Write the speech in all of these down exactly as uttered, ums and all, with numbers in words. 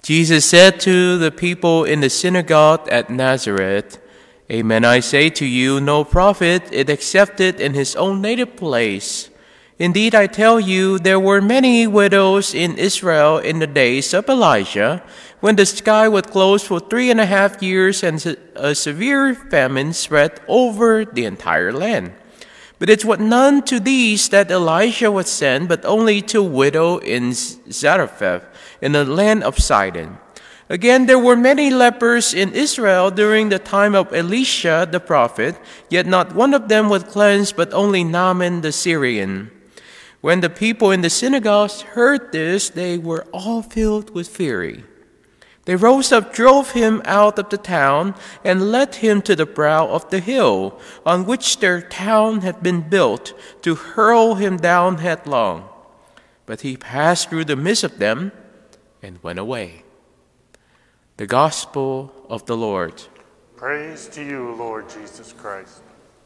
Jesus said to the people in the synagogue at Nazareth, Amen, I say to you, no prophet is accepted in his own native place. Indeed, I tell you, there were many widows in Israel in the days of Elijah, when the sky was closed for three and a half years and a severe famine spread over the entire land. But it was none to these that Elijah was sent, but only to a widow in Zarephath, in the land of Sidon. Again, there were many lepers in Israel during the time of Elisha the prophet, yet not one of them was cleansed, but only Naaman the Syrian. When the people in the synagogues heard this, they were all filled with fury. They rose up, drove him out of the town, and led him to the brow of the hill on which their town had been built, to hurl him down headlong. But he passed through the midst of them and went away. The Gospel of the Lord. Praise to you, Lord Jesus Christ.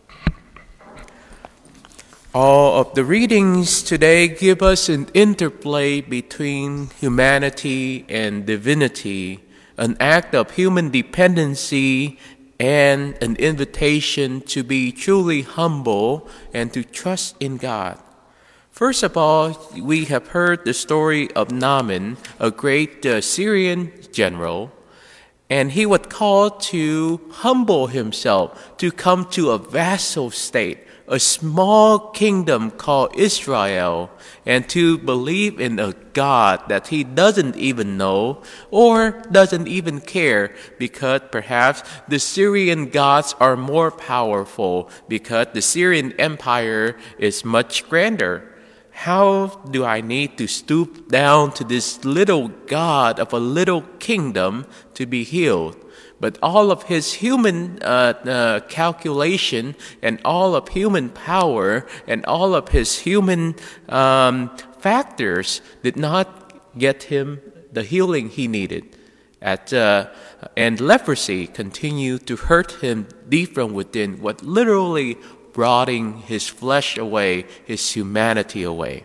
All of the readings today give us an interplay between humanity and divinity, an act of human dependency and an invitation to be truly humble and to trust in God. First of all, we have heard the story of Naaman, a great uh, Syrian general, and he was called to humble himself, to come to a vassal state, a small kingdom called Israel, and to believe in a God that he doesn't even know or doesn't even care, because perhaps the Syrian gods are more powerful, because the Syrian empire is much grander. How do I need to stoop down to this little God of a little kingdom to be healed? But all of his human uh, uh, calculation and all of human power and all of his human um, factors did not get him the healing he needed. At, uh, and leprosy continued to hurt him deep from within, what literally rotting his flesh away, his humanity away.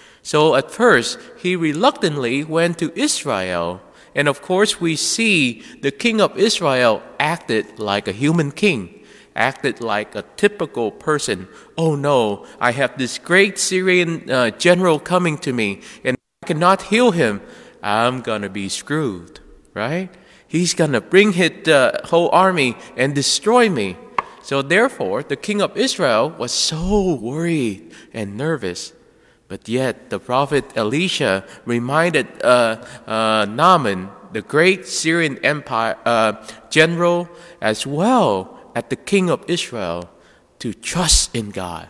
So at first, he reluctantly went to Israel. And of course, we see the king of Israel acted like a human king, acted like a typical person. Oh no, I have this great Syrian uh, general coming to me, and I cannot heal him. I'm going to be screwed, right? He's going to bring his uh, whole army and destroy me. So therefore, the king of Israel was so worried and nervous. But yet, the prophet Elisha reminded uh, uh, Naaman, the great Syrian empire uh, general, as well as the king of Israel, to trust in God.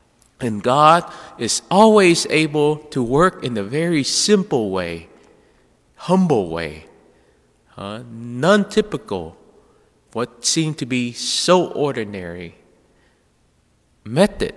And God is always able to work in a very simple way, humble way, uh, non-typical, what seemed to be so ordinary method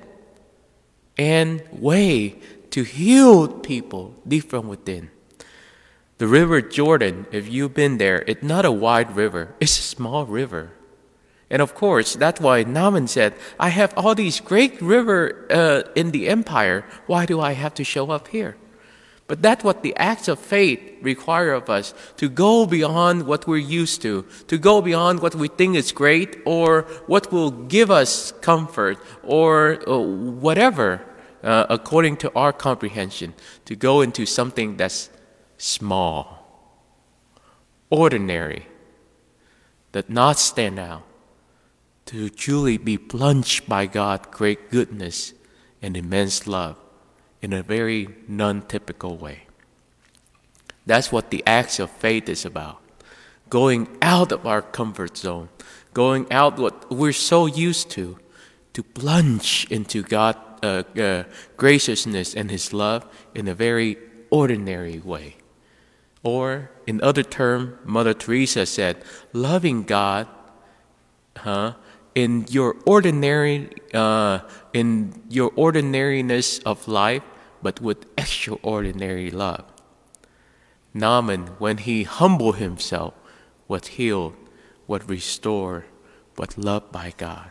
and way to heal people deep from within. The river Jordan, if you've been there, it's not a wide river. It's a small river. And of course, that's why Naaman said, I have all these great rivers uh, in the empire. Why do I have to show up here? But that's what the acts of faith require of us, to go beyond what we're used to, to go beyond what we think is great or what will give us comfort or uh, whatever, uh, according to our comprehension, to go into something that's small, ordinary, that not stand out, to truly be plunged by God's great goodness and immense love in a very non-typical way. That's what the acts of faith is about. Going out of our comfort zone, going out what we're so used to, to plunge into God's uh, uh, graciousness and His love in a very ordinary way. Or, in other terms, Mother Teresa said, loving God huh, in your ordinary, uh, in your ordinariness of life, but with extraordinary love. Naaman, when he humbled himself, was healed, was restored, was loved by God.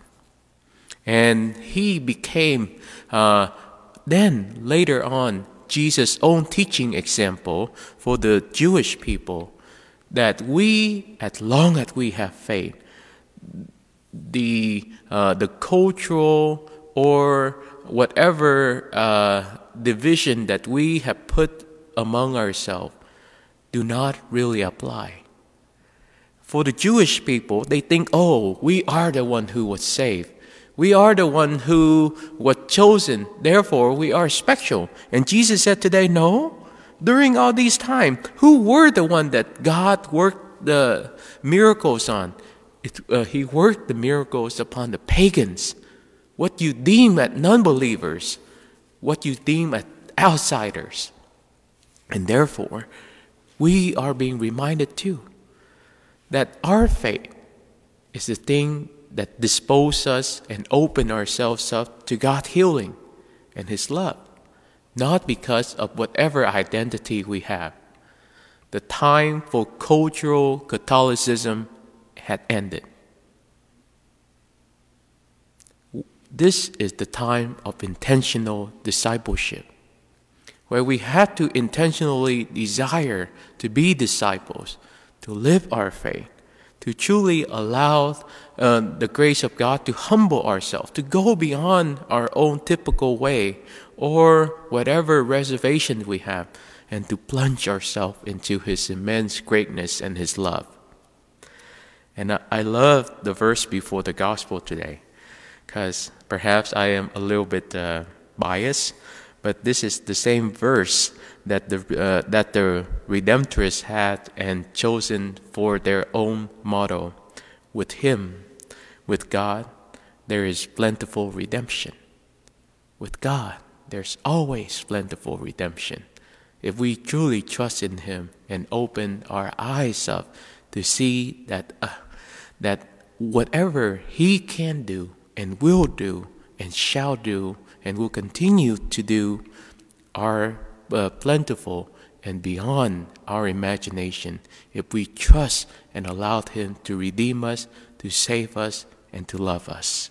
And he became, uh, then later on, Jesus' own teaching example for the Jewish people. that we, as long as we have faith, the uh, the cultural or whatever uh, division that we have put among ourselves do not really apply. For the Jewish people, they think, oh, we are the one who was saved. We are the one who was chosen. Therefore, we are special. And Jesus said today, no. During all these time, who were the one that God worked the miracles on? It, uh, he worked the miracles upon the pagans. What you deem as non-believers, what you deem as outsiders. And therefore, we are being reminded too that our faith is the thing that disposes us and open ourselves up to God's healing and His love, not because of whatever identity we have. The time for cultural Catholicism had ended. This is the time of intentional discipleship, where we have to intentionally desire to be disciples, to live our faith, to truly allow uh, the grace of God to humble ourselves, to go beyond our own typical way or whatever reservation we have, and to plunge ourselves into His immense greatness and His love. And I, I love the verse before the gospel today, because perhaps I am a little bit uh, biased, but this is the same verse that the uh, that the Redemptorists had and chosen for their own motto. With Him, with God, there is plentiful redemption. With God, there's always plentiful redemption. If we truly trust in Him and open our eyes up to see that uh, that whatever He can do and will do and shall do and will continue to do are uh, plentiful and beyond our imagination, if we trust and allow Him to redeem us, to save us, and to love us.